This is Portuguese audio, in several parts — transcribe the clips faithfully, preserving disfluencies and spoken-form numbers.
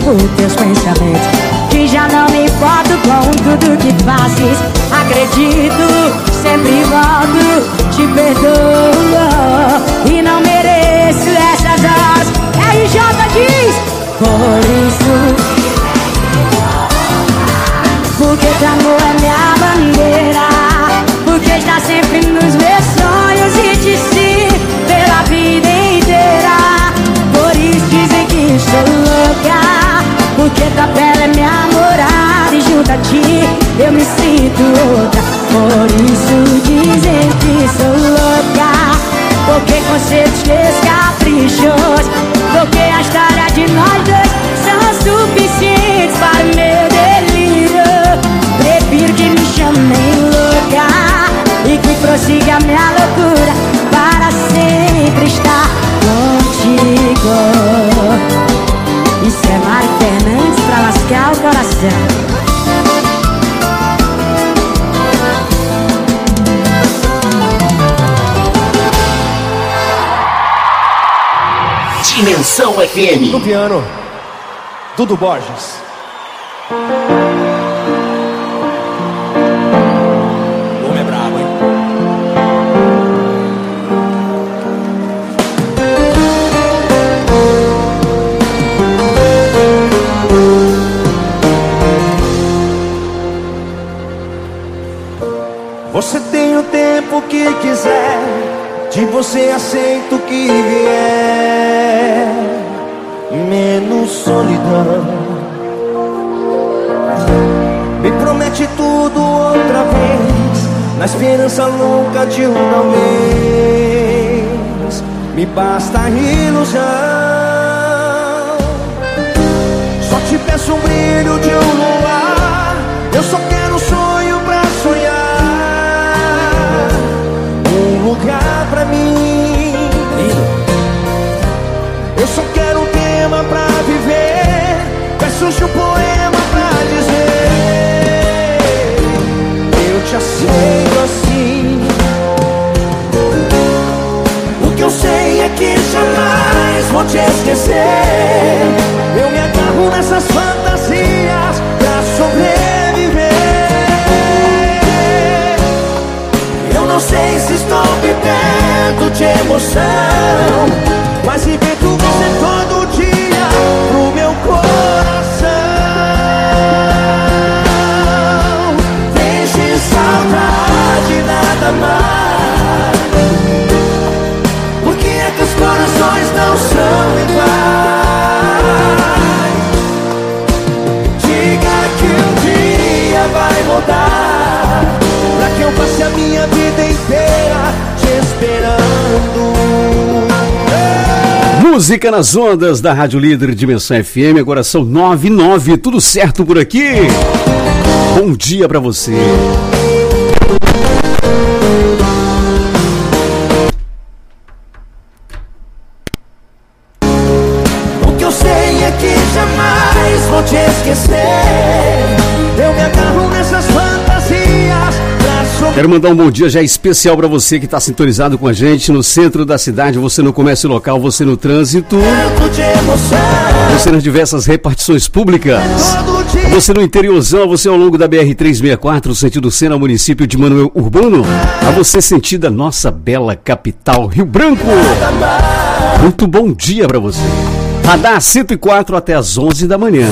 os teus pensamentos, que já não me importo com tudo que fazes. Acredito, sempre volto, te perdoo e não mereço essas horas. R J diz, por isso, porque teu amor é minha bandeira, porque está sempre nos meus sonhos e te sigo pela vida inteira. Por isso dizem que estou louca, porque tua pele é minha morada e junto a ti eu me sinto outra. Por isso dizem que sou louca, porque conceitos teus caprichos, porque a história de nós dois são suficientes para o meu delírio. Prefiro que me chamem louca e que prossiga a minha loucura para sempre estar contigo. Isso é Mari Fernandes pra lascar o coração. Dimensão F M. No piano, Dudu Borges. O homem é brabo, hein? Você tem o tempo que quiser, de você aceito o que vier, menos solidão. Me promete tudo outra vez, na esperança louca de uma vez. Me basta a ilusão. Só te peço um brilho de um luar, eu só quero um sonho pra sonhar, um lugar pra mim. Eu só quero um tema pra viver, versos de um poema pra dizer, eu te aceito assim. O que eu sei é que jamais vou te esquecer. Eu me agarro nessas fantasias pra sobreviver. Eu não sei se estou vivendo de emoção, mas invento você todo dia pro meu coração. Deixe saudade nada mais. Por que é que os corações não são iguais? Diga que um dia vai mudar, pra que eu passe a minha vida inteira te esperando. Música nas ondas da Rádio Líder Dimensão F M. Agora são nove e nove, tudo certo por aqui? Bom dia pra você. O que eu sei é que jamais vou te esquecer. Eu me agarro nessas fantasias pra sobreviver. Quero mandar um bom dia já especial para você que está sintonizado com a gente no centro da cidade, você no comércio local, você no trânsito, você nas diversas repartições públicas, você no interiorzão, você ao longo da B R trezentos e sessenta e quatro, sentido Sena, município de Manoel Urbano, a você sentido a nossa bela capital, Rio Branco. Muito bom dia para você. Radar cento e quatro até as onze da manhã.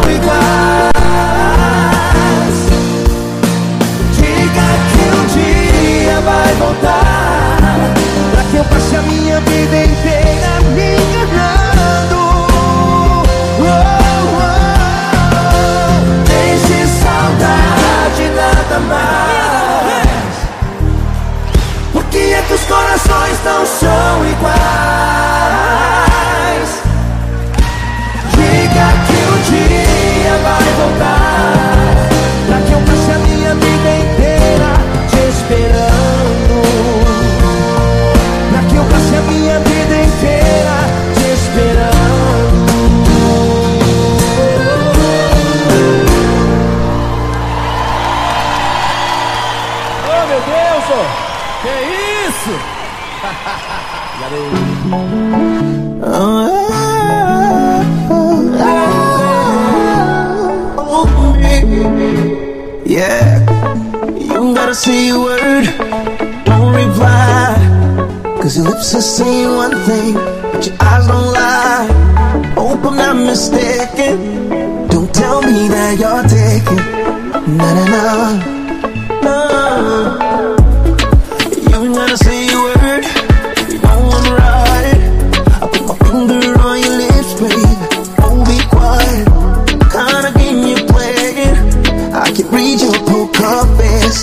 Voltar, pra que eu passe a minha vida inteira me enganando. Oh, oh, oh. Deixe saudade nada mais. Por que é que os corações não são iguais? Diga que um dia vai voltar, pra que eu passe a minha vida inteira te esperando. A minha vida inteira te esperando. Oh, meu Deus, oh. Que isso? gotta say a word, don't reply. Cause your lips are saying one thing, but your eyes don't lie. Hope I'm not mistaken. Don't tell me that you're taking. Na na na, no. You ain't gotta say a word, you know I'm right. I put my finger on your lips, baby. Don't be quiet. Kinda game you playing, I can read your poker face.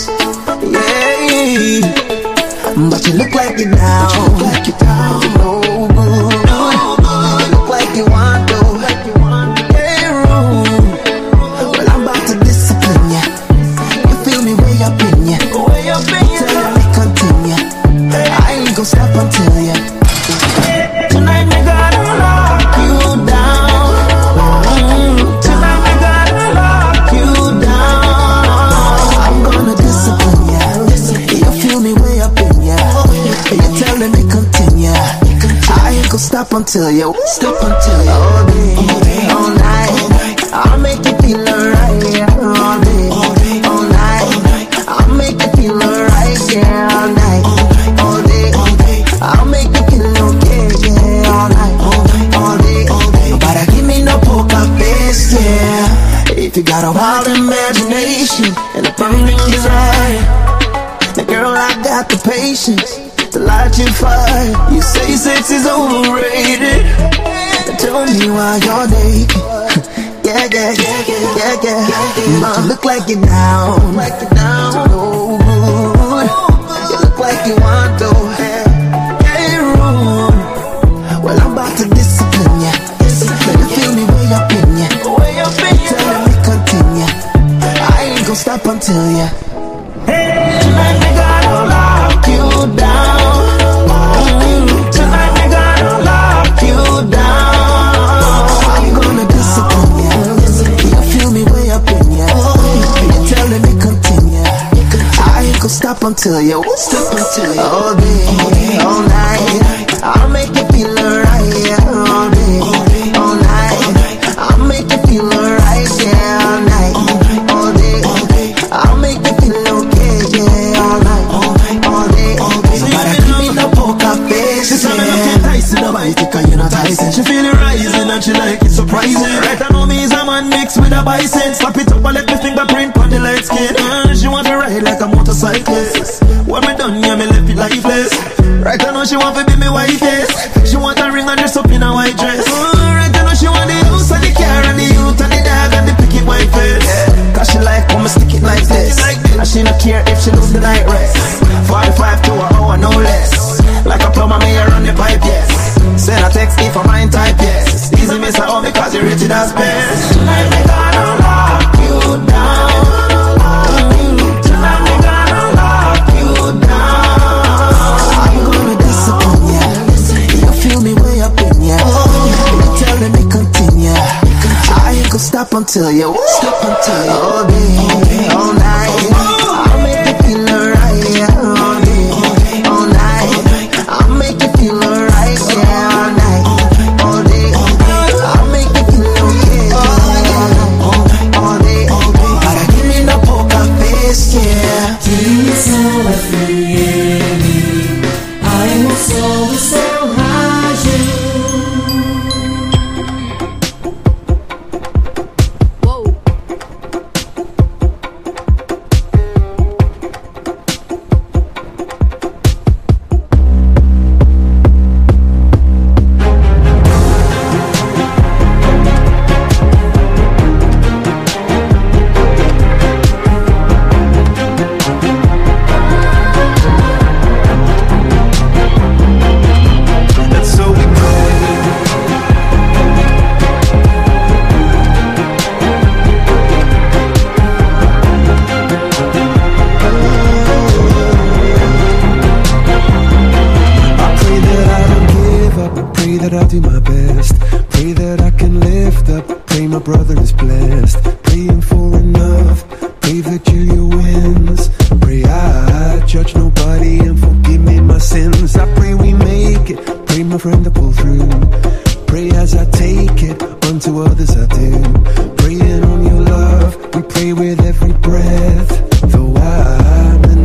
Yeah, but you look like you're down. You look like you're down. No good. You look like you want to. Yeah, rude. Well, I'm about to discipline ya. You feel me way up in ya. Way up in ya. Tell me continue. I ain't gon' stop until ya. Tonight we gotta lock you down. Tonight we gotta lock you down. I'm gonna discipline ya. You feel me way up in ya. You're telling me continue. I ain't gon' stop until you. Stop until you. All day, all night. I'll make you feel alright. Yeah. All day, all night. I'll make you feel alright. Yeah, all night. All day, I'll make you feel okay. Yeah, all night. All day, nobody give me no poker face. Yeah, if you got a wild imagination and a burning desire, then girl, I got the patience to light your fire. You say sex is overrated, then tell me why you're naked. Yeah, yeah, yeah, yeah, yeah, yeah. Mom, look like you're down, like you're down. No good. You look like you want to. Hey, rude. Well, I'm about to discipline ya. Let you feel me way up in ya. Way up in ya. Tell me continue. I ain't gon' stop until ya. Hey, tonight we gotta lock you down. Tonight we gotta lock you down. I'm gonna discipline ya. You feel me way up in ya. You're telling me continue. I ain't gon' stop until you. Stop until you. All day, all night. I'll make you feel alright. Yeah, all day, all night. I'll make you feel alright. Yeah, all night, all day. I'll make you feel okay. Yeah, all night, all day. But I give me no poker face. She's trying to look enticing, nobody think you're not Tyson. She feel it rising and she like it surprising. Right, I know me is a man mixed with a bison. Slap it up and let me fingerprint on the light skin. Uh, she want to ride like a motorcyclist. When me done, yeah, me left it lifeless. Right, I know she want to be me white face. She want a ring and dress up in a white dress. Uh, right, I know she want the house and the car and the youth and the dog and the picket white face. Cause she like when me stick it like this. And she not care if she lose the night rest. forty-five to an hour, no less. Like a plumber, me a run the pipe, yes. Send a text if I mind type, yes. Easy miss a home because you rated as best. Tonight we gonna lock you down. Tonight we gonna lock you down. I'm gonna disappoint ya. You feel me way up in ya. You're telling me continue. I ain't gon' stop until you. Stop until you. All day, all night. I'll make you feel alright. Yeah, all day, all night. I'll make you feel alright. Yeah, all night, all day. I'll make you feel okay. Yeah, all day, all day. But I give me no poker face. Yeah. This how I feel. I am so so high. Whoa. brother is blessed. Praying for enough, pray that Julia wins. Pray I judge nobody and forgive me my sins. I pray we make it, pray my friend to pull through. Pray as I take it, unto others I do. Praying on your love, we pray with every breath. Though I'm in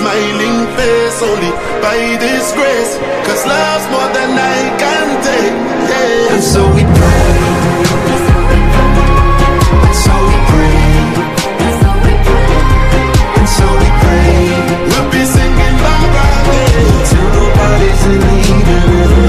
smiling face only by this grace. Cause love's more than I can take, yeah. And so we pray, and so we pray, and so we pray. We'll be singing Baba Day till nobody's in need of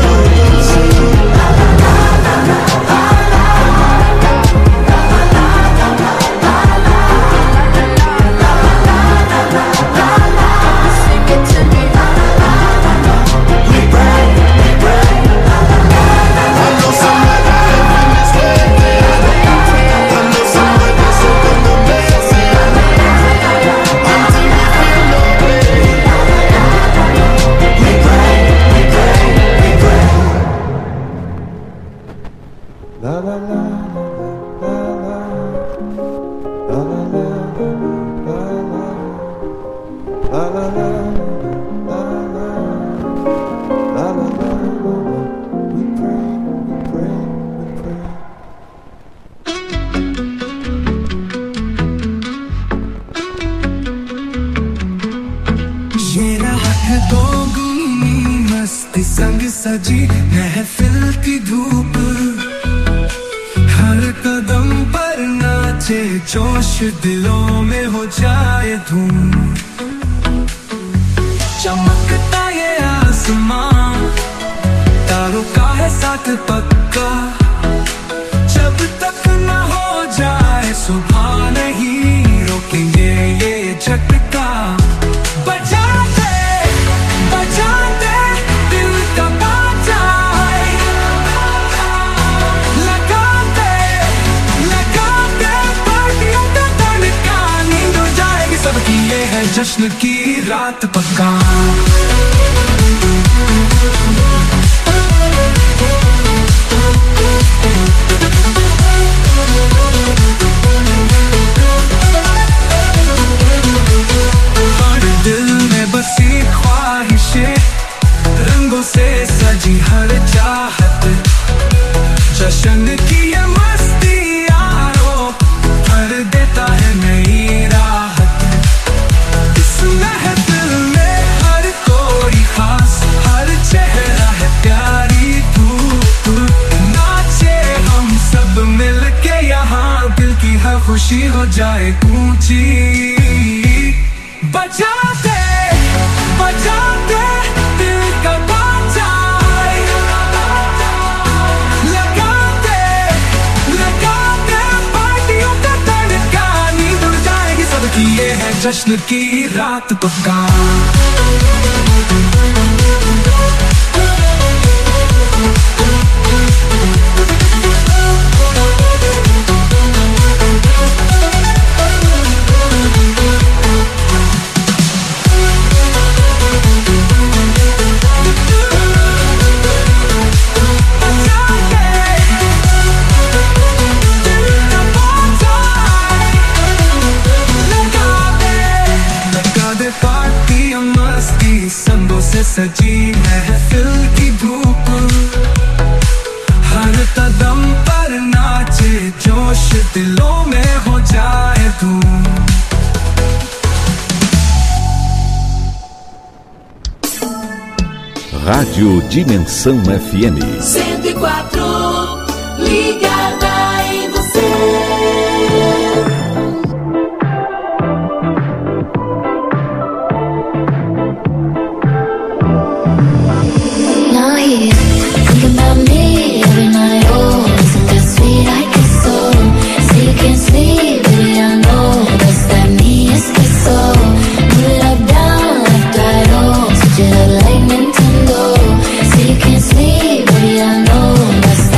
जोश दिलों में हो जाए धूम चमकता ये आसमां तारों का है साथ पक्का जब तक न हो जाए सुबह नहीं रोकेंगे ये झटका बजाते बजाते दिल का बाजा लगाते लगाते सबकी ये है जश्न की रात पक्का हर दिल में बसी ख्वाहिशें रंगों से सजी हर चाहत जश्न की ये मस्ती यारो भर देता है नई राहत महफिल में हर कोई खास हर चेहरा है प्यारी धूप नाचे हम सब मिलके यहाँ दिल की हर खुशी हो जाए ऊंची बजाते बजाते दिल का बाजा लगाते लगाते पार्टियों का तड़का नींद उड़ जाएगी सबकी ये है जश्न की रात पक्का सजी महफिल की धूप हर कदम पर नाचे जोश दिलों में हो जाए धूम Rádio Dimensão F M cento e quatro, ligada em você. Like Nintendo, so you can't sleep, baby, I know that's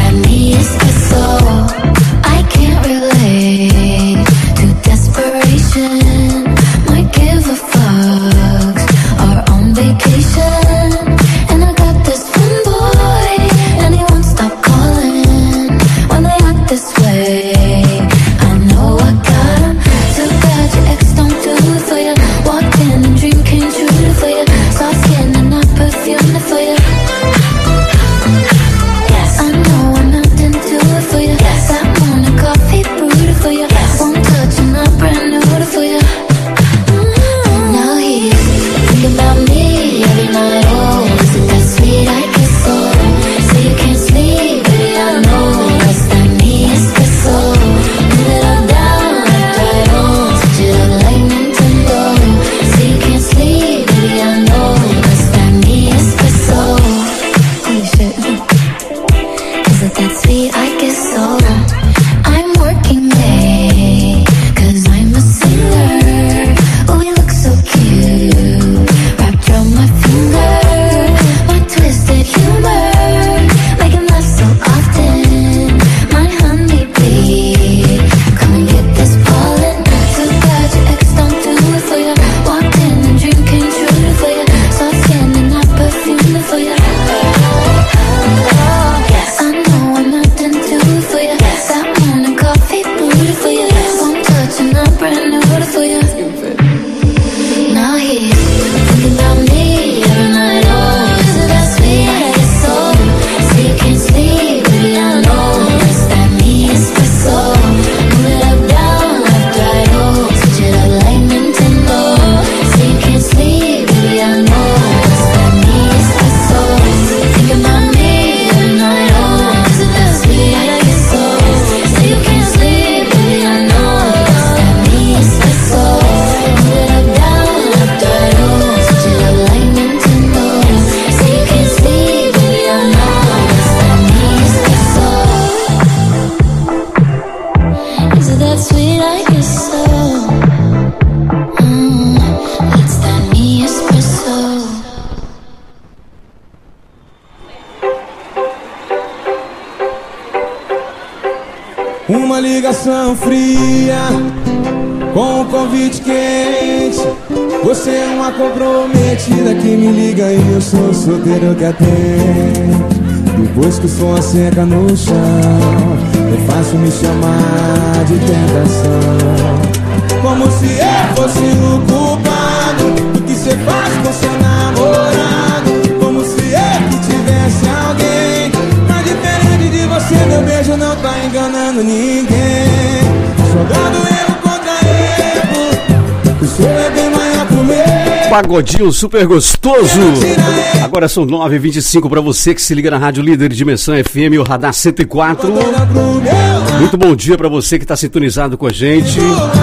Uma ligação fria com um convite quente. Você é uma comprometida que me liga e eu sou solteiro que atende. Depois que o som seca no chão, é fácil me chamar de tentação. Como se eu fosse o culpado do que cê faz com seu namorado. Como se eu que tivesse alguém. Mas diferente de você, meu beijo não tá enganando ninguém. Jogando erro contra erro, o seu é bem maior que o meu. Pagodinho super gostoso. Agora são nove e vinte e cinco para você que se liga na Rádio Líder Dimensão F M, o Radar cento e quatro. Muito bom dia para você que está sintonizado com a gente.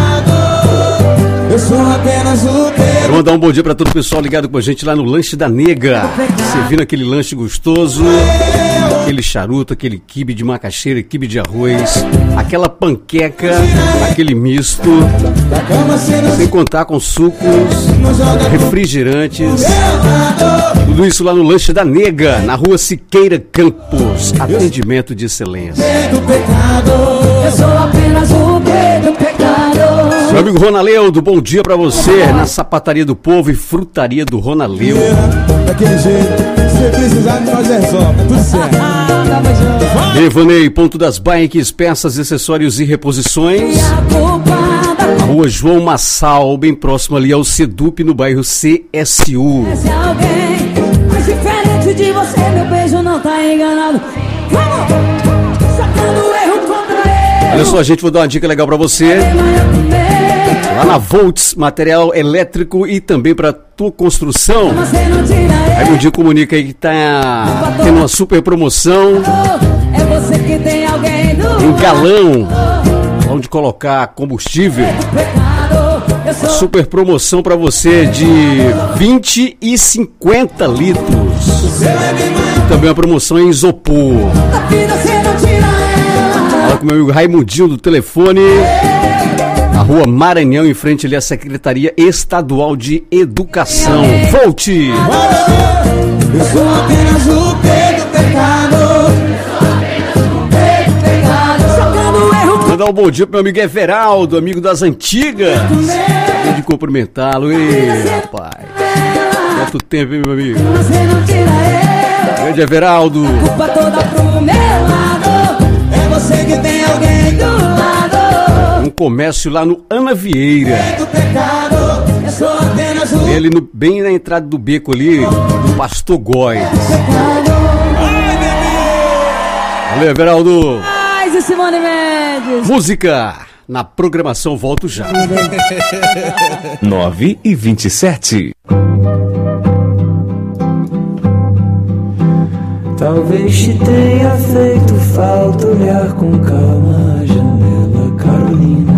Eu sou apenas o Quero mandar um bom dia para todo o pessoal ligado com a gente lá no Lanche da Nega, servindo aquele lanche gostoso, aquele charuto, aquele quibe de macaxeira, quibe de arroz, aquela panqueca, aquele misto, sem contar com sucos, refrigerantes, tudo isso lá no Lanche da Nega, na Rua Siqueira Campos. Atendimento de excelência. Eu sou apenas o rei do pecado. Meu amigo Ronaleudo, bom dia pra você, na Sapataria do Povo e Frutaria do Ronaleudo. Daquele jeito, se precisar de nós resolve, é tudo certo. Evanei, ponto das bikes, peças, acessórios e reposições. A Rua João Massal, bem próximo ali ao Sedup, no bairro C S U. Se alguém mais diferente de você, meu beijo não tá enganado. Vamos! Sacando erro contra erro. Olha só, gente, vou dar uma dica legal pra você. Lá na Volts, material elétrico e também para tua construção. Aí um dia comunica aí que tá tendo uma super promoção em galão, onde colocar combustível. Uma super promoção para você de vinte e cinquenta litros. E também uma promoção em isopor. Fala com o meu amigo Raimundinho do telefone. Na Rua Maranhão, em frente ali à Secretaria Estadual de Educação. Volte! Eu sou apenas o rei do pecado. Mandar um bom dia pro meu amigo Everaldo, amigo das antigas. Acabei de cumprimentá-lo. Ei, rapaz. Quanto tempo, hein, meu amigo? Grande Everaldo. Culpa toda pro meu lado. É você que tem alguém do lado. Um comércio lá no Ana Vieira. Ele no, bem na entrada do beco ali, do Pastor Góes. Valeu, Everaldo. Mais e Simone Mendes. Música na programação, volto já. nove e vinte e sete. Talvez te tenha feito falta olhar com calma a janela, Carolina.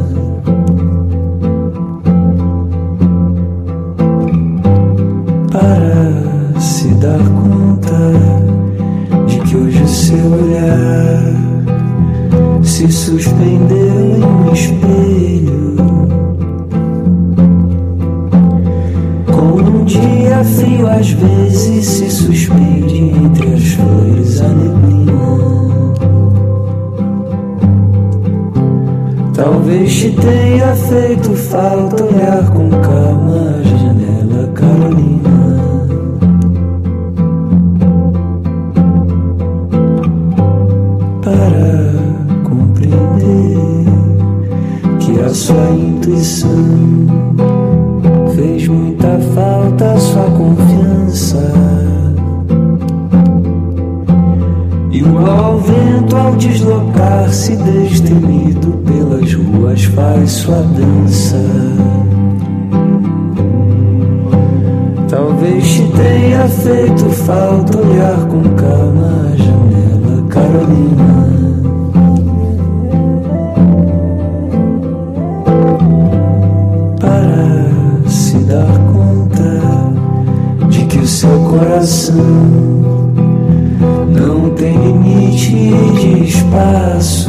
Para se dar conta de que hoje o seu olhar se suspendeu em um espelho. Como um dia frio às vezes se suspende entre as flores a neblina. Talvez te tenha feito falta olhar com calma a janela, Carolina. Para compreender que a sua intuição fez muita falta a sua confiança. Igual ao vento ao deslocar-se destemido pelas ruas faz sua dança. Talvez te tenha feito falta olhar com calma a janela, Carolina. Para se dar conta de que o seu coração não tem limite de espaço,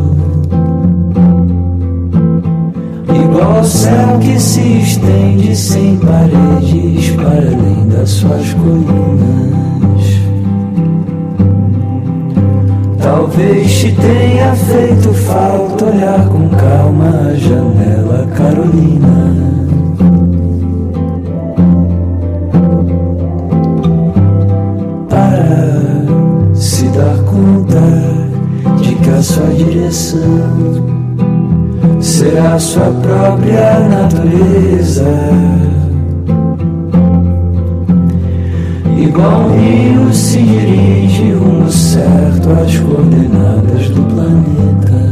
igual ao céu que se estende sem paredes para além das suas colinas. Talvez te tenha feito falta olhar com calma a janela, Carolina. Para se dar conta de que a sua direção será a sua própria natureza. Igual um rio se dirige rumo certo às coordenadas do planeta.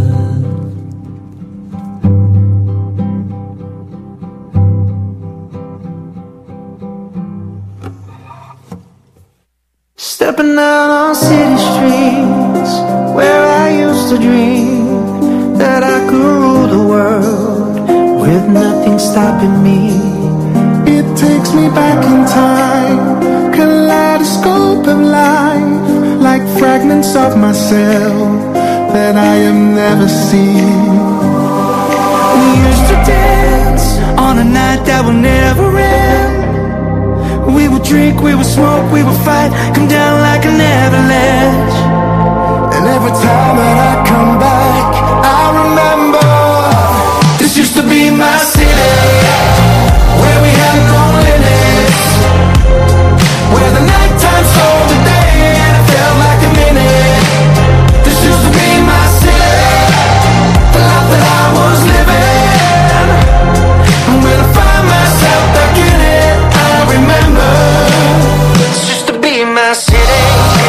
Stepping out on city streets where I used to dream that I could rule the world with nothing stopping me. It takes me back in time, kaleidoscope of life, like fragments of myself that I have never seen. We used to dance on a night that will never end. We would drink, we would smoke, we would fight, come down like an avalanche. And every time that I come back, I remember this used to be my city, where we had no limits, where the nighttime stole the day and it felt like a minute. This used to be my city, the life that I was living. And when I find myself back in it, I remember this used to be my city.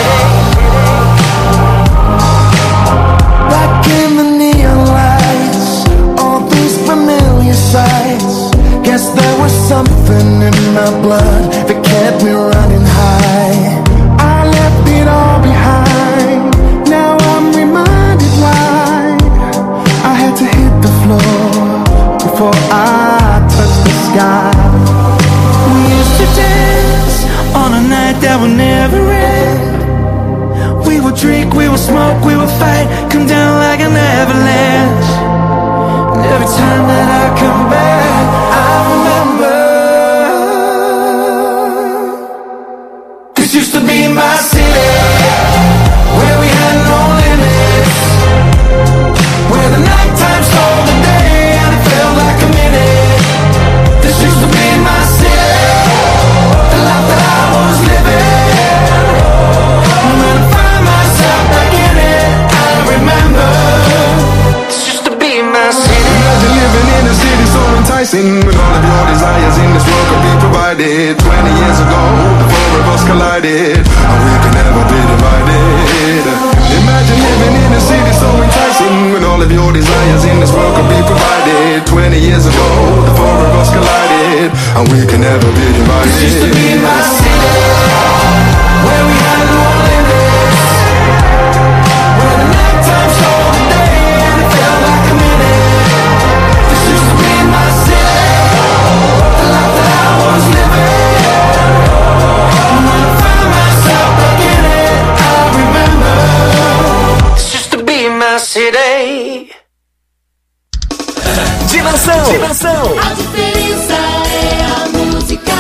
Back in the neon lights, all these familiar sights. Guess there was something in my blood that kept me running high. I left it all behind. Now I'm reminded why I had to hit the floor before I touched the sky. We used to dance on a night that would never end. We would drink, we would smoke, we would fight, come down like an avalanche. And every time that I come back, I remember this used to be my city, where we had no limits, where the nighttime stole the day and it felt like a minute. This used to be my city, the life that I was living. And when I find myself back in it, I remember this used to be my city. Imagine living in a city so enticing, with all of your desires in this world could be provided. Twenty years ago, the four of us collided, and we could never be divided. Imagine living in a city so enticing, with all of your desires in this world could be provided. Twenty years ago, the four of us collided, and we could never be divided. This used to be my city, where we had no limits, where the nighttime stole the day and it felt like a minute. This used to be my city, the life that I was living. And when I found myself back in it, I remember this used to be my city. Dimensão, dimensão. A diferença é a música.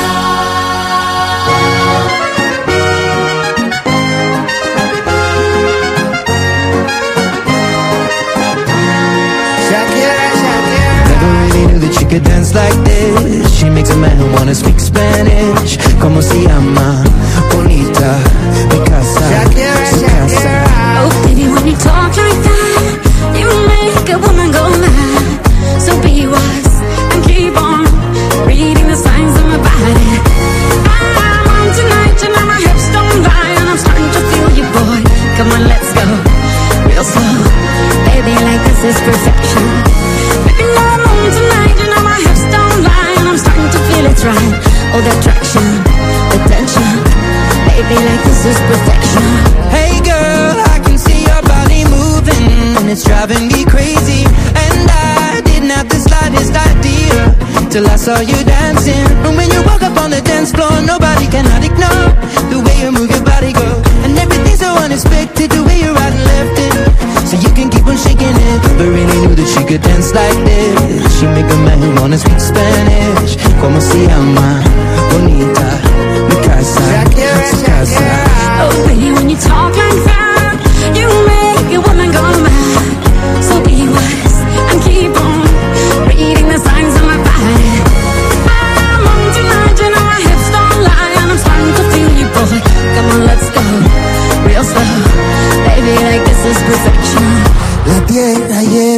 Never really knew that she could dance like this. She makes a man wanna speak Spanish. Como se llama? Bonita, mi casa, su casa. Oh, baby, when you talk like that, you make a woman go mad. So be wise and keep on reading the signs of my body. I'm on tonight, you know my hips don't lie, and I'm starting to feel you, boy. Come on, let's go real slow. Baby, like this is perfection. Baby, no, I'm on tonight, you know my hips don't lie, and I'm starting to feel it's right. Oh, the attraction, the tension. Baby, like this is perfection. Hey girl, I can see your body moving, and it's driving me crazy. And I didn't have the slightest idea till I saw you dancing. And when you walk up on the dance floor, nobody cannot ignore the way you move your body, girl. And everything's so unexpected, the way you're right and left it, so you can keep on shaking it. Never really knew that she could dance like this. She make a man wanna speak Spanish. Como se llama? Bonita, mi casa, su casa. Oh, baby, when you talk like that, you make a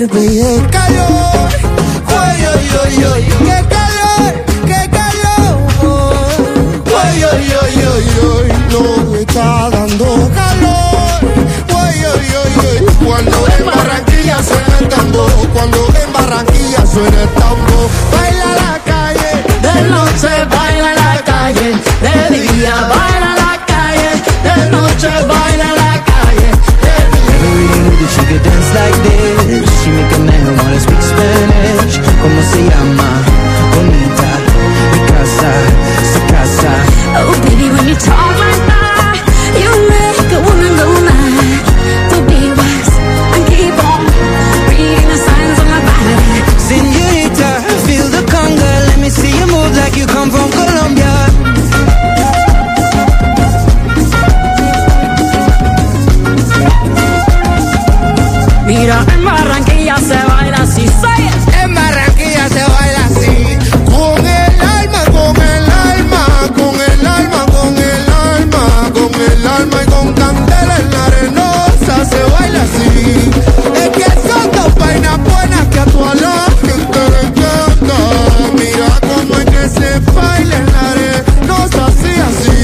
baby, el calor. Oy, oy, oy, oy, qué calor, qué calor. Oy, oy, oy, oy, oy, no me está dando calor. Oy, oy, oy, oy, cuando en Barranquilla suena el tambor, cuando en Barranquilla suena el tambor. Baila la calle, de noche baila la calle, de día baila la calle, de noche baila la calle. Never really knew that she could dance like this. She make a man wanna speak Spanish. Como se llama? Bonita, mi casa, su casa. Oh baby, when you talk like that, you make a woman go mad. So be wise and keep on reading the signs on my body. Señorita, feel the conga. Let me see you move like you come from Colombia. Mira, en Barranquilla se baila así, say it. En Barranquilla se baila así, con el alma, con el alma, con el alma, con el alma, con el alma y con candela en la arenosa se baila así. Es que son dos vainas buenas que a toda la gente le encanta. Mira cómo es que se baila en la arenosa así, así.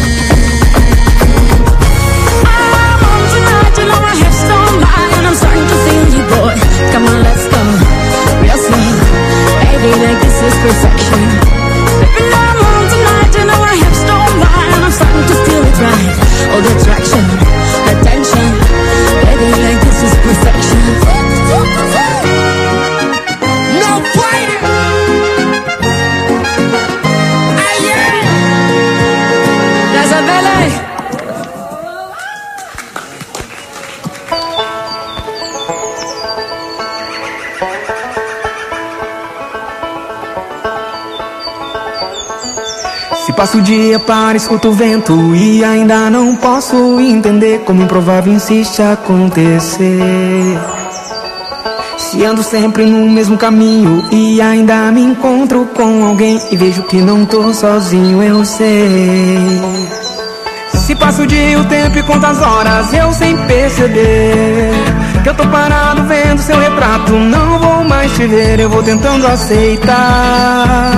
I'm on tonight, you know my hips don't lie, and I'm starting to feel you, boy. Come on, let's go, real slow. Baby, like this is perfection. Baby, I'm on tonight, you know my hips don't lie, and I'm starting to feel it right. All the attraction, the tension. Baby, like this is perfection. No fighting. Ay, yeah. There's a ballet. Se passo o dia para escuto o vento e ainda não posso entender como improvável insiste acontecer. Se ando sempre no mesmo caminho e ainda me encontro com alguém e vejo que não tô sozinho, eu sei. Se passo o dia, o tempo e conto as horas, eu sem perceber que eu tô parado vendo seu retrato. Não vou mais te ver, eu vou tentando aceitar.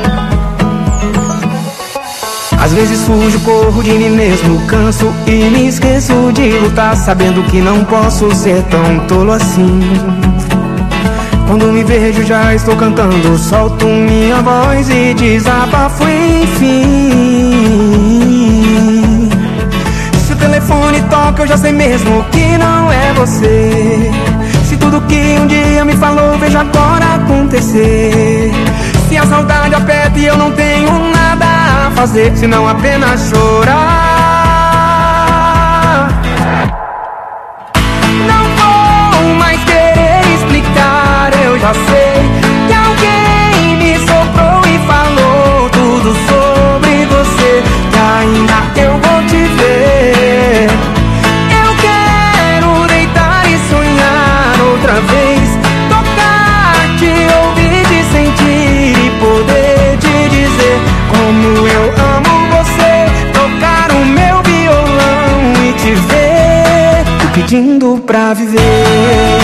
Às vezes fujo, corro de mim mesmo, canso e me esqueço de lutar, sabendo que não posso ser tão tolo assim. Quando me vejo já estou cantando, solto minha voz e desabafo enfim. Se o telefone toca eu já sei mesmo que não é você. Se tudo que um dia me falou vejo agora acontecer. Se a saudade aperta e eu não tenho nada a fazer senão apenas chorar. Não vou mais querer explicar, eu já sei que alguém me soprou e falou tudo sobre você, que ainda eu vou te ver. Eu quero deitar e sonhar outra vez, tocar, te ouvir, te sentir e poder te dizer como eu amo você, tocar o meu violão e te ver, te pedindo pra viver.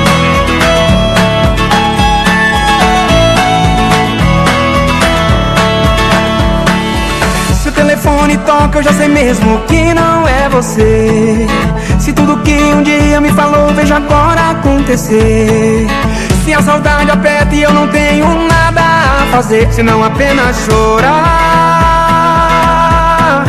Se o telefone toca eu já sei mesmo que não é você. Se tudo que um dia me falou vejo agora acontecer. Se a saudade aperta e eu não tenho nada a fazer senão apenas chorar.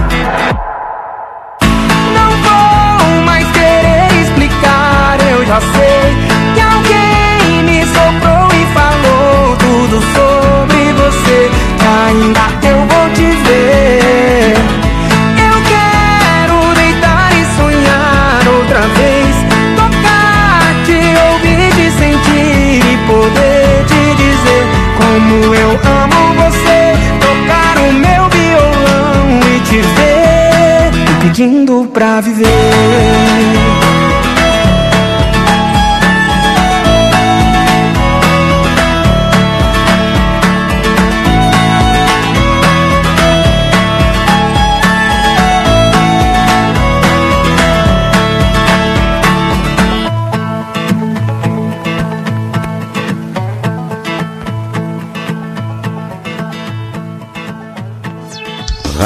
Não vou mais querer explicar, eu já sei que alguém me soprou e falou tudo sobre você, que ainda eu vou te ver. Eu quero deitar e sonhar outra vez, tocar, te ouvir, te sentir e poder te dizer como eu amo você, tocar o meu violão e te ver, te pedindo pra viver.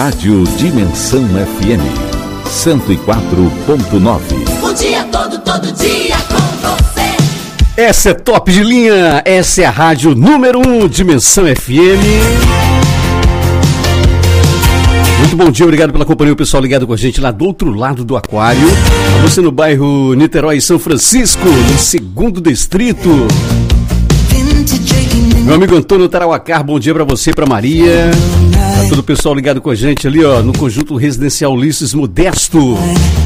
Rádio Dimensão F M cento e quatro ponto nove. O dia todo, todo dia com você. Essa é top de linha, essa é a rádio número um, Dimensão F M. Muito bom dia, obrigado pela companhia, o pessoal ligado com a gente lá do outro lado do aquário. Você no bairro Niterói, São Francisco, no segundo distrito. Meu amigo Antônio Tarauacar, bom dia pra você e pra Maria. Pra todo o pessoal ligado com a gente ali, ó, no conjunto residencial Ulisses Modesto.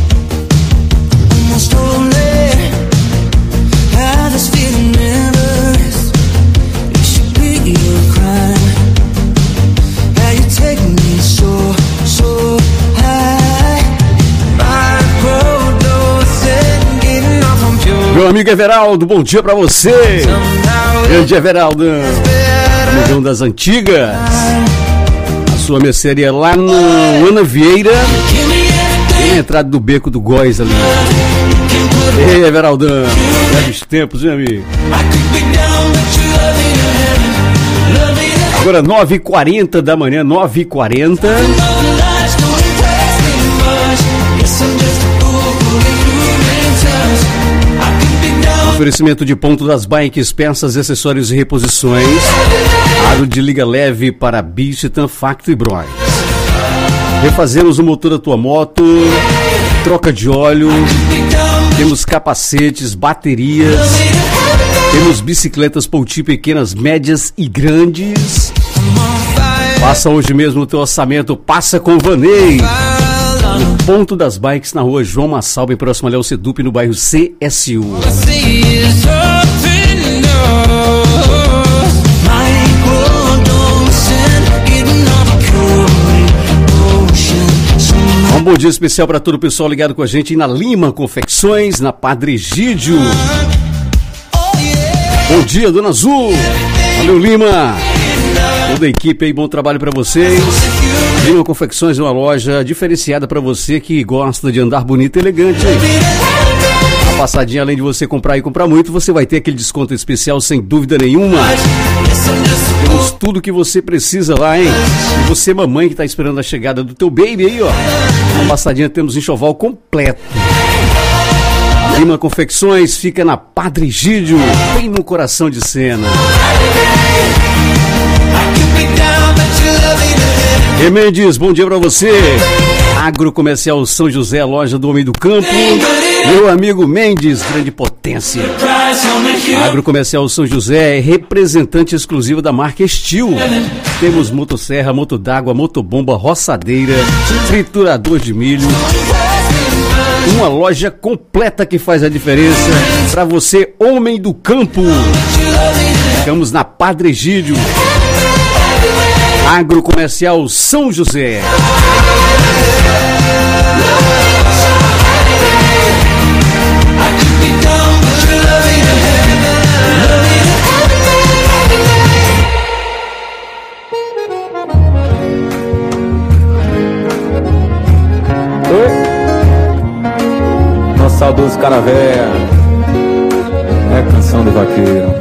Meu amigo Everaldo, bom dia pra você. Grande Everaldo, amigão das antigas. A sua mercearia lá no Ana Vieira, tem a entrada do Beco do Góis ali. Ei, Everaldão, velhos tempos, meu amigo. Agora nove e quarenta da manhã, nove e quarenta. Oferecimento de ponto das bikes, peças, acessórios e reposições. Aro de liga leve para Bichitan, Facto e Bros. Refazemos o motor da tua moto, troca de óleo, temos capacetes, baterias, temos bicicletas Pouti pequenas, médias e grandes. Faça hoje mesmo o teu orçamento, passa com o Vanei. No ponto das bikes na rua João Massal, bem próximo ali ao Sedup, no bairro C S U. Um bom dia especial para todo o pessoal ligado com a gente na Lima Confecções, na Padre Egídio. Bom dia, Dona Azul. Valeu, Lima. Toda a equipe aí, bom trabalho para vocês. Lima Confecções é uma loja diferenciada para você que gosta de andar bonito e elegante. A passadinha, além de você comprar e comprar muito, você vai ter aquele desconto especial sem dúvida nenhuma. Temos tudo que você precisa lá, hein? E você, mamãe, que tá esperando a chegada do teu baby aí, ó. A passadinha temos enxoval completo. Lima Confecções fica na Padre Egídio, bem no coração de cena. E Mendes, bom dia pra você. Agrocomercial São José, loja do Homem do Campo. Meu amigo Mendes, grande potência. Agrocomercial São José é representante exclusivo da marca Estil. Temos motosserra, moto d'água, motobomba, roçadeira, triturador de milho. Uma loja completa que faz a diferença pra você, homem do campo. Ficamos na Padre Egídio. Agrocomercial São José. Oi? Nosso saudoso Caravéia. É canção de vaqueiro.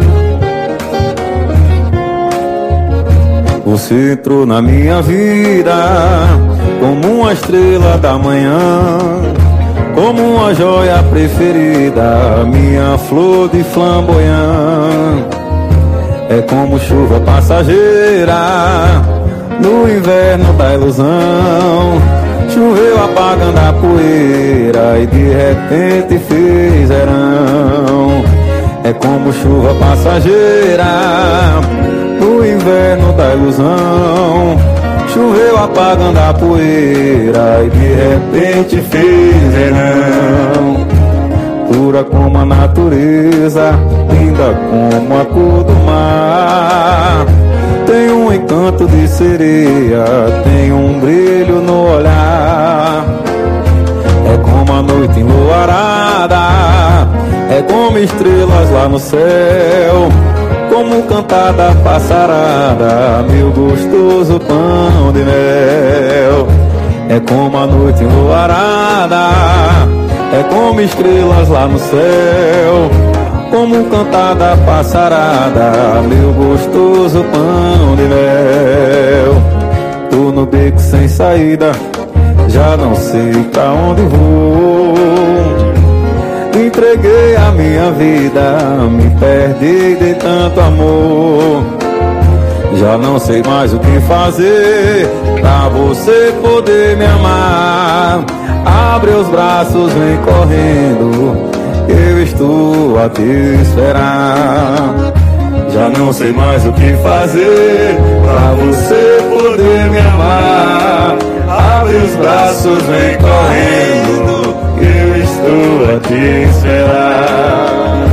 Você entrou na minha vida como uma estrela da manhã, como uma joia preferida, minha flor de flamboyant. É como chuva passageira no inverno da ilusão. Choveu apagando a poeira e de repente fez verão. É como chuva passageira no inverno da ilusão. Choveu apagando a poeira e de repente fez verão. Pura como a natureza, linda como a cor do mar. Tem um encanto de sereia, tem um brilho no olhar. É como a noite enluarada, é como estrelas lá no céu, como cantar da passarada, meu gostoso pão de mel. É como a noite enluarada, é como estrelas lá no céu, como cantar da passarada, meu gostoso pão de mel. Tô no beco sem saída, já não sei pra onde vou. Entreguei a minha vida, me perdi de tanto amor. Já não sei mais o que fazer pra você poder me amar. Abre os braços, vem correndo, eu estou a te esperar. Já não sei mais o que fazer pra você poder me amar. Abre os braços, vem correndo, eu estou a te esperar.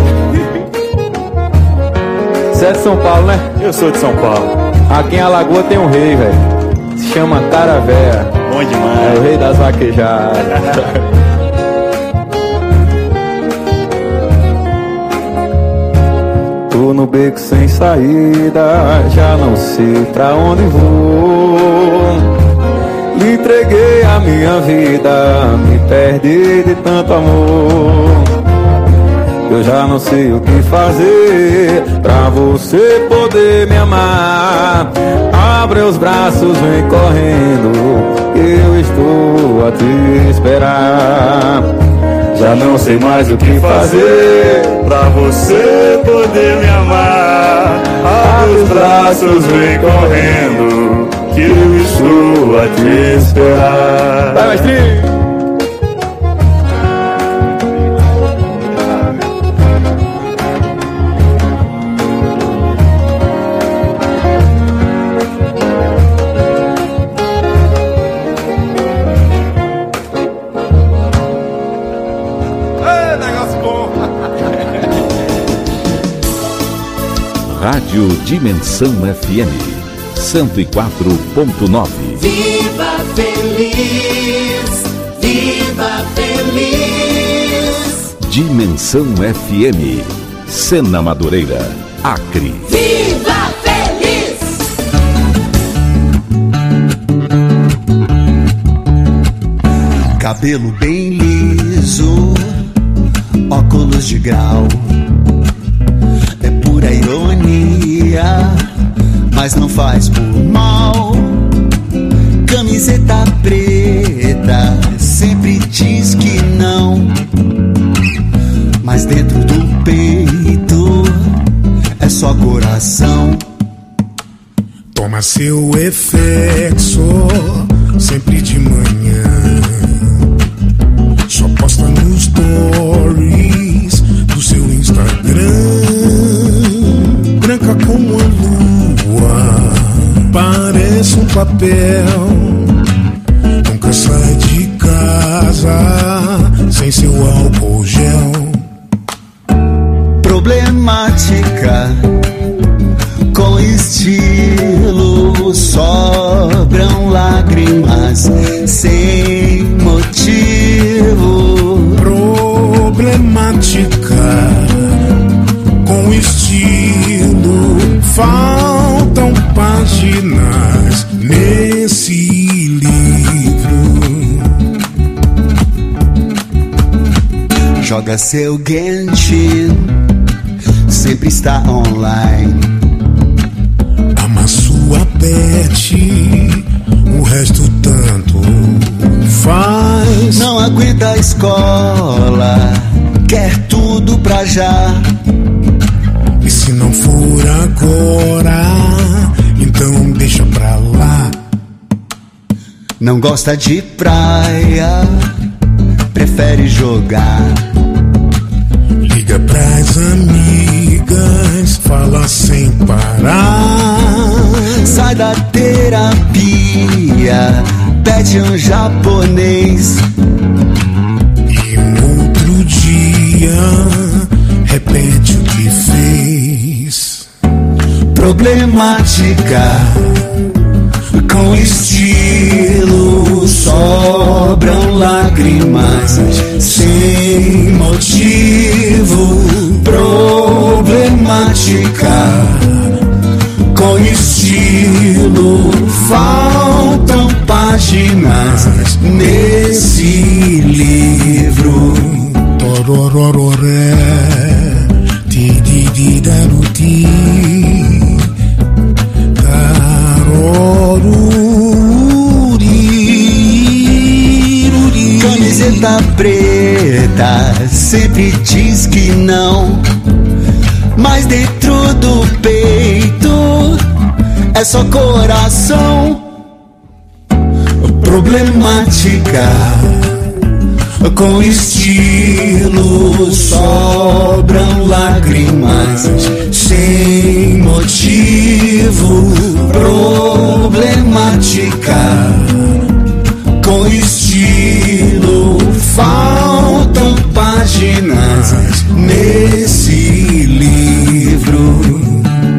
Você é de São Paulo, né? Eu sou de São Paulo. Aqui em Alagoas tem um rei, velho. Se chama Caravéia. Bom demais. É o rei das vaquejadas. Tô no beco sem saída, já não sei pra onde vou. Lhe entreguei a minha vida, me perdi de tanto amor. Eu já não sei o que fazer pra você poder me amar. Abre os braços, vem correndo, eu estou a te esperar. Já não sei mais o que fazer pra você poder me amar. Abre os braços, vem correndo, que eu estou a te esperar. Vai, Mestrinho! Rádio Dimensão F M cento e quatro ponto nove. Viva feliz, viva feliz. Dimensão F M, Sena Madureira, Acre. Viva feliz. Cabelo bem liso, óculos de grau. É pura ironia, mas não faz por mal. Camiseta preta, sempre diz que não, mas dentro do peito é só coração. Toma seu efexo sempre de manhã, só posta nos stories do seu Instagram. Branca como a lua, parece um papel. Nunca sai de casa sem seu álcool gel. Problemática, com estilo, sobram lágrimas sem motivo. Problemática, com estilo, faltam páginas nesse livro. Joga seu Genshin, sempre está online. Ama sua pet, o resto tanto faz. Não aguenta a escola, quer tudo pra já. E se não for agora, então deixa pra lá. Não gosta de praia, prefere jogar. Liga pras amigas, fala sem parar. Sai da terapia, pede um japonês. E no outro dia repete o que fez. Problemática, com estilo, sobram lágrimas sem motivo. Problemática, com estilo, faltam páginas nesse livro. Tororororé, ti-di-di-da-ru-ti, caroru. Bunda preta sempre diz que não, mas dentro do peito é só coração. Problemática com estilo, sobram lágrimas sem motivo. Problemática com estilo, faltam páginas nesse livro.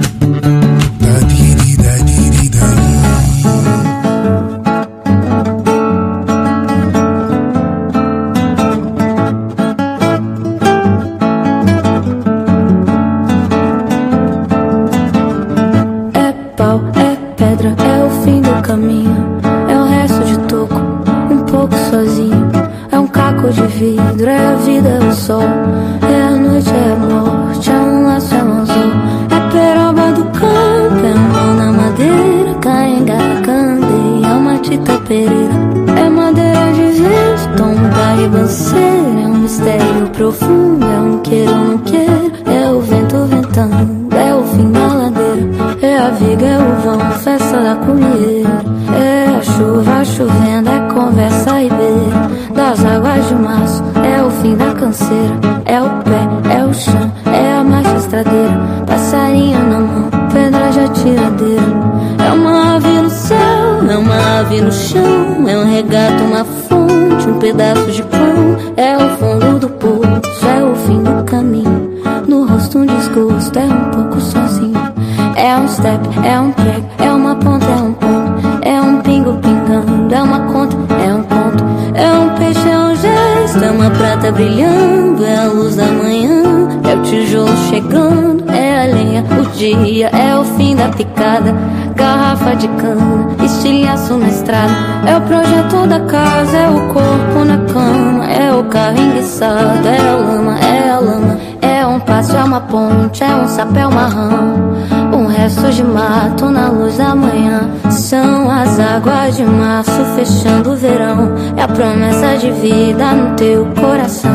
É a vida, é o sol, é a noite, é a morte, é um laço, é um anzol, é peroba do campo, é mão na madeira, caenga, candeia, é uma tita pereira, é madeira de vento, tom da ribanceira, é um mistério profundo, é um queiro, não queiro, é o vento ventando, é o fim da ladeira, é a viga, é o vão, festa da comieira, é a chuva chovendo, é conversa e beira das águas de março, é o fim da canseira, é o pé, é o chão, é a marcha estradeira, passarinho na mão, pedra de atiradeira, é uma ave no céu, é uma ave no chão, é um regato, uma fonte, um pedaço de pão, é o fundo do poço, é o fim do caminho, no rosto um desgosto, é um pouco sozinho, é um step, é um prego, é uma ponta, é um ponto, é um pingo pingando, é uma conta, é um ponto, é um peixe, é um gesto, é uma prata brilhando, é a luz da manhã, é o tijolo chegando, é a lenha, o dia, é o fim da picada, garrafa de cana, estilhaço na estrada, é o projeto da casa, é o corpo na cama, é o carro enguiçado, é a lama, é a lama, é um passo, é uma ponte, é um sapo, é um marrão, um resto de mato na luz da manhã, são as águas de março fechando o verão, é a promessa de vida no teu coração.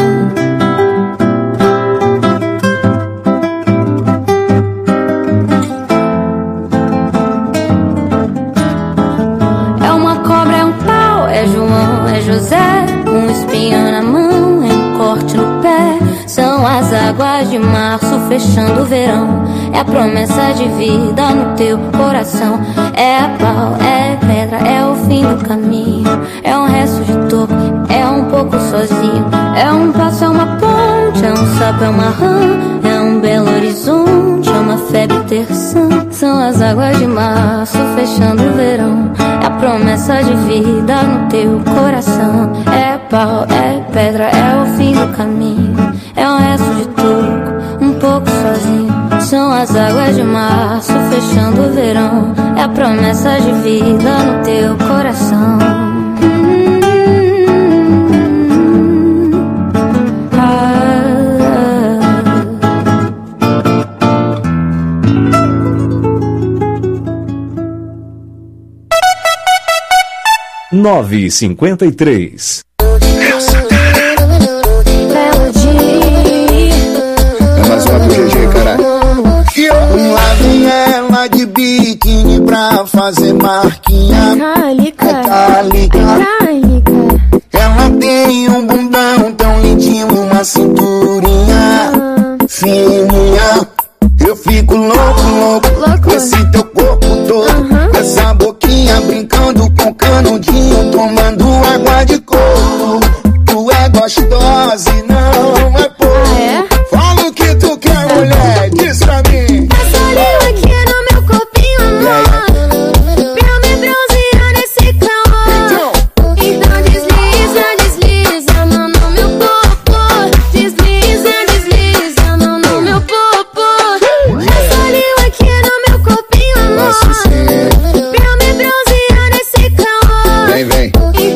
É uma cobra, é um pau, é João, é José, um espinho na mão, é um corte no pé, são as águas de março fechando o verão, é a promessa de vida no teu coração, é pau, é pedra, é o fim do caminho, é um resto de toco, é um pouco sozinho, é um passo, é uma ponte, é um sapo, é uma rã, é um belo horizonte, é uma febre terção, são as águas de março fechando o verão, é a promessa de vida no teu coração, é pau, é pedra, é o fim do caminho, é um resto de toco, um pouco sozinho, são as águas de março fechando o verão, é a promessa de vida no teu coração. nove e cinquenta e três. É mais uma pro G G, caralho. Lá vem ela de biquíni pra fazer marquinha. Calica, é calica. calica. Ela tem um bundão tão lindinho, uma cinturinha fininha. Eu fico louco, louco, louco. Esse teu corpo todo, uhum. Essa boquinha brincando com canudinho, tomando água de coco. Tu é gostosa e não é pouco. Ah, é? Fala o que tu quer, mulher, diz pra mim. Passa língua aqui no meu corpinho, amor, pra me bronzear nesse calor. Então desliza, desliza a mão no meu corpo. Desliza, desliza a mão no meu corpo. Passa língua aqui no meu corpinho, amor, pra me bronzear nesse calor. Vem, vem.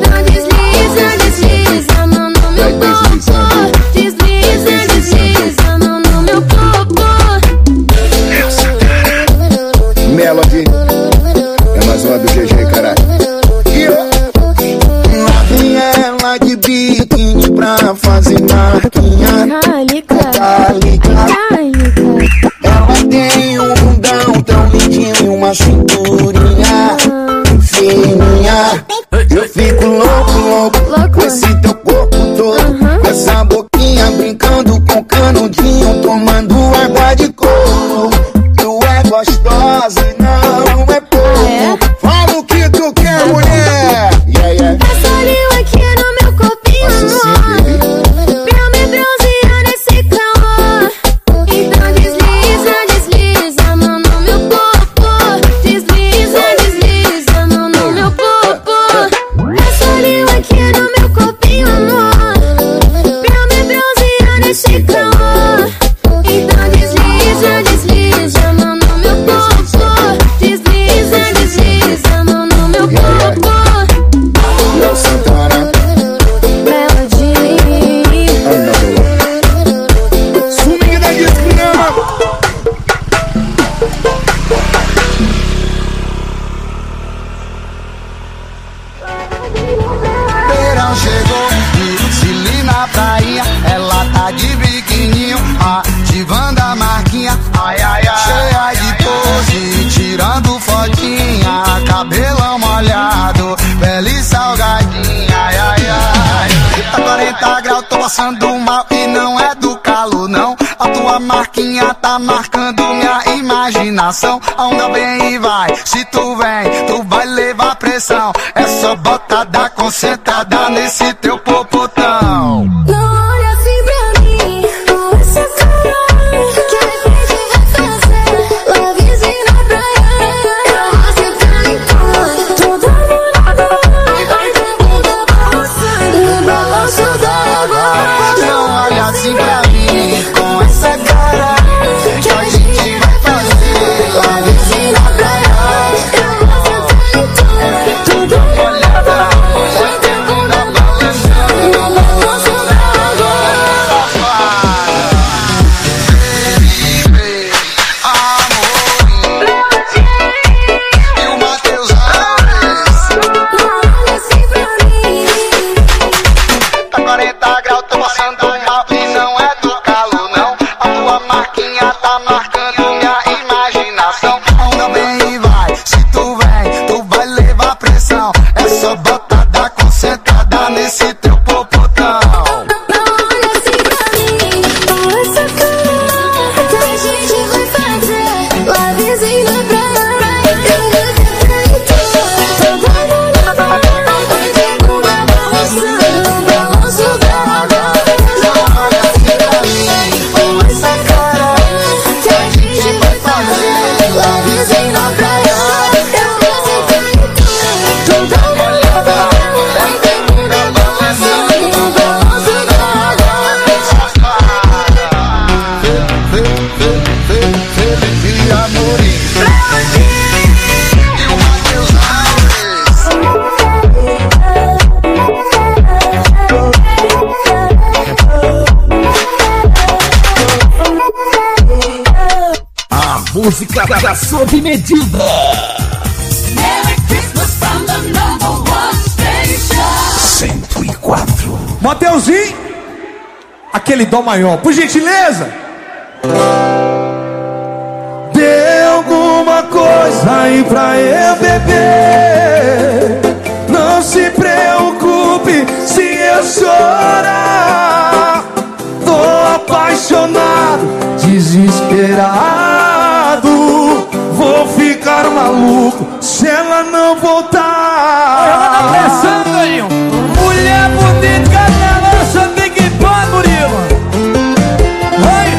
novinha, ela tá de biquininho, ativando a marquinha, ai, ai, ai, cheia de pose, tirando fotinha, cabelão molhado, pele salgadinha, ai, ai, ai. Tá quarenta graus, tô passando mal e não é do calor não. A tua marquinha tá marcando minha imaginação. A onda vem e vai, se tu vem, tu vai levar pressão. É só botada concentrada nesse teu popotão. Não olha assim pra mim, com essa cara, que a gente vai fazer lovezinho na praia. Você tá em cor, toda molhada, vai ter bunda balançando no balanço da água. Não olha assim pra mim, com essa cara, que a gente vai fazer lovezinho na praia. Você tá em cor, toda molhada, vai ter bunda balançando no balanço da água. E o Matheus Alves. Tá quarenta graus, tô passando mal e não é do calor não. A tua marquinha tá marcando minha imaginação. A onda vem e vai, se tu vem, tu vai levar pressão. É só botada concentrada nesse teu popotão. Não olha assim pra mim, com essa cara, que a gente vai fazer lovezinho na praia. Você tá em cor, toda molhada, vai ter bunda balançando no balanço da água. Não olha assim pra mim, com essa cara, Que a gente vai fazer lovezinho na praia. Você tá em cor, toda molhada, vai ter bunda balançando no balanço da água. Felipe Amorim e o Matheus A música da sob medida. Merry Christmas from the number one station. cento e quatro. Mateuzinho, aquele dó maior, por gentileza. Dê alguma coisa aí pra eu beber. Não se preocupe se eu chorar. Tô apaixonado, desesperado. Vou ficar maluco se ela não voltar. Ela tá pensando aí, mulher bonita, cada só tem que pôr, Murilo. Oi.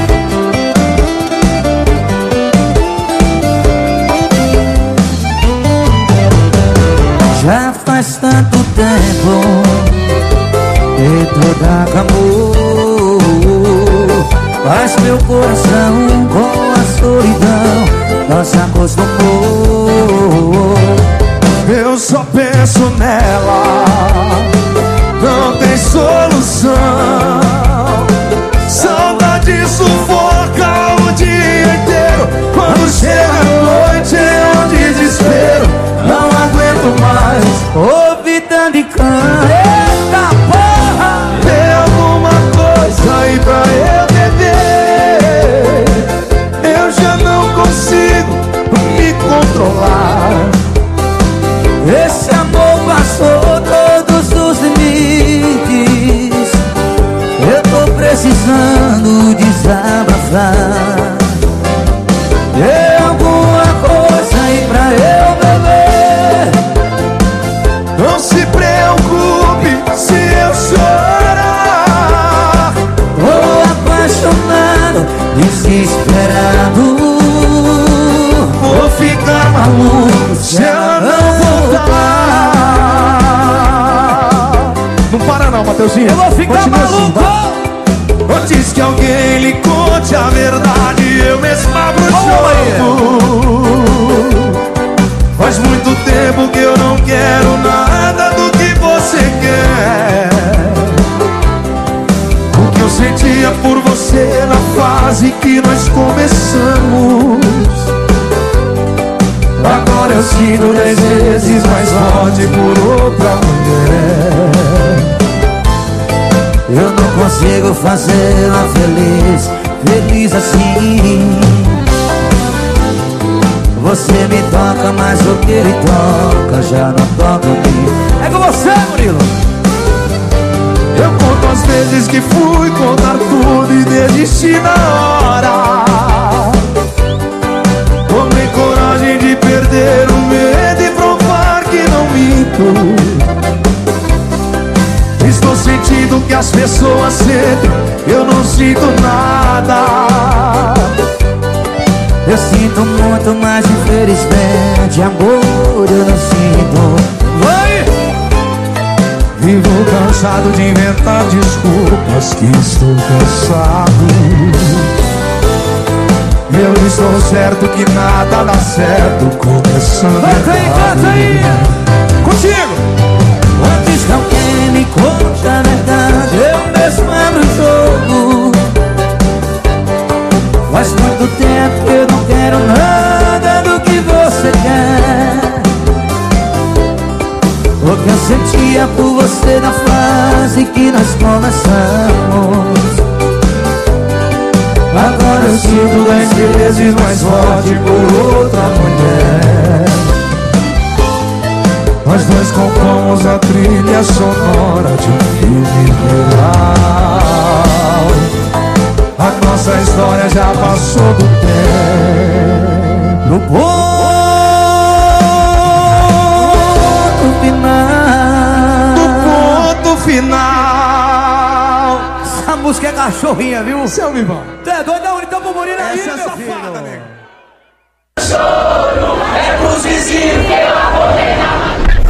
Já faz tanto tempo que toda acabou, mas meu coração com a solidão não se acostumou. Eu só penso nela, não tem solução. Saudade sufoca o dia inteiro. Quando chega a noite é um desespero. Não aguento mais Ouvi tanto de canto, eita porra! Tem alguma coisa aí pra eu beber. Eu já não consigo me controlar. Esse amor passou todos os limites. Eu tô precisando desabafar. Tem alguma coisa aí pra eu beber. Não se preocupe se eu chorar. Tô apaixonado, desesperado. Vou ficar maluco se ela não voltar. Não para não, Mateuzinho. Eu vou ficar Continua maluco. assim, tá? Antes que alguém lhe conte a verdade, eu mesmo abro o jogo. Faz muito tempo que eu não quero nada do que você quer. O que eu sentia por você na fase que nós começamos, agora eu sinto dez vezes mais forte por outra mulher. Eu não consigo fazê-la feliz, feliz assim. Você me toca, mas o que ele toca já não toca em mim. É com você, Murilo. Eu conto as vezes que fui contar tudo e desisti na hora. Tomei coragem de perder o medo e provar que não minto. Estou sentindo que as pessoas sentem, eu não sinto nada. Eu sinto muito, mas infelizmente amor eu não sinto. Vai! Vivo cansado de inventar desculpas, que estou cansado. Eu estou certo que nada dá certo, começando Canta aí, canta aí! Contigo! Antes que alguém me conte a verdade, eu mesmo abro o jogo. Faz muito tempo que eu não quero nada do que você quer. O que eu sentia por você na fase que nós começamos, agora eu sinto dez vezes mais forte por outra mulher. Nós dois compomos a trilha sonora de um filme real. A nossa história já passou do tempo. No ponto final, no ponto final. Essa música é cachorrinha, viu? Seu Vivão. Tu é doido? Dá um então pro Murilo aí, Essa é meu safada, filho. nego. Choro é pros vizinhos que eu acordei na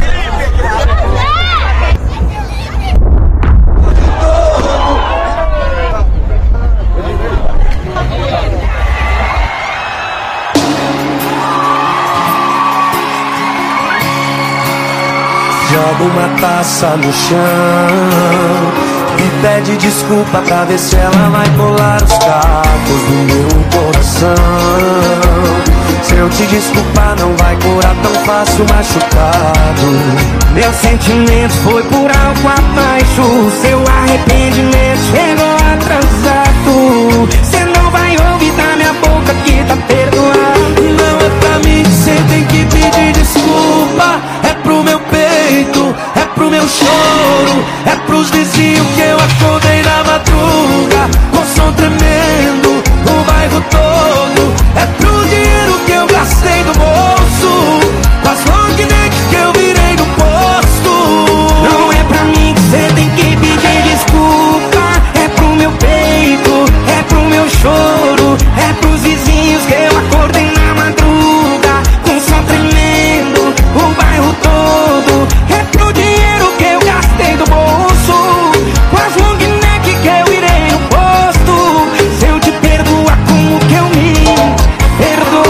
Joga uma taça no chão e pede desculpa pra ver se ela vai colar os cacos do meu coração. Se eu te desculpar não vai curar tão fácil machucado. Meu sentimento foi por algo abaixo, seu arrependimento chegou atrasado. Cê não vai ouvir da minha boca que tá perdoado. Não é pra mim que cê tem que pedir desculpa, é pro meu peito, é pro meu choro, é pros vizinhos que eu acordei na madruga com som tremendo, o bairro todo. É pro dinheiro que eu gastei do bolso, com as long neck que eu virei no posto. Não é pra mim que cê tem que pedir desculpa, é pro meu peito, é pro meu choro, é pros vizinhos que eu acordei na madruga com som tremendo, o bairro todo. É pro dinheiro que eu gastei do bolso, com as long neck que eu virei no posto. Se eu te perdoar, como que eu me perdoo?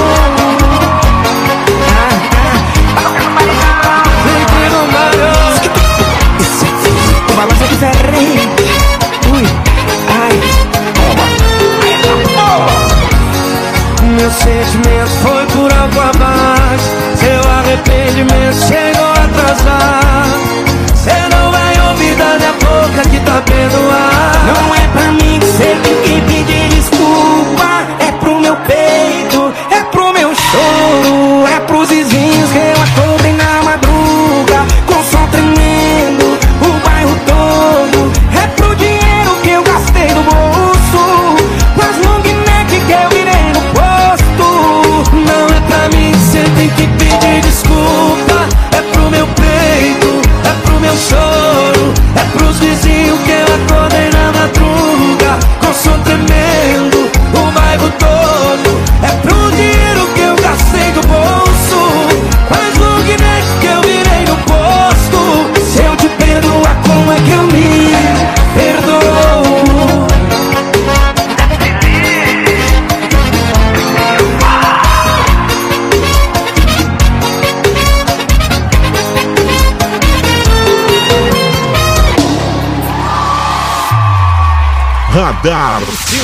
Ah, ah. Vem que não malhou. O balanço é diferente. Ui, ai. Meu sentimento foi por algo abaixo, seu arrependimento chegou atrasado. Cê não vai ouvir da minha boca que tá perdoado. Não é pra mim que cê tem que pedir desculpa, é pro meu peito, é pro meu choro, é pros vizinhos que eu acordei na madruga com som tremendo, o bairro todo. É pro dinheiro que eu gastei do bolso, com as long neck que eu virei no posto. Não é pra mim que cê tem que pedir desculpa, é pro meu peito, é pro meu choro, é pros vizinhos que eu acordei na madruga com som tremendo, o bairro todo. É pro dinheiro que eu gastei do bolso, com as long neck que eu virei no posto. Se eu te perdoar, como é que eu me perdoo? Radar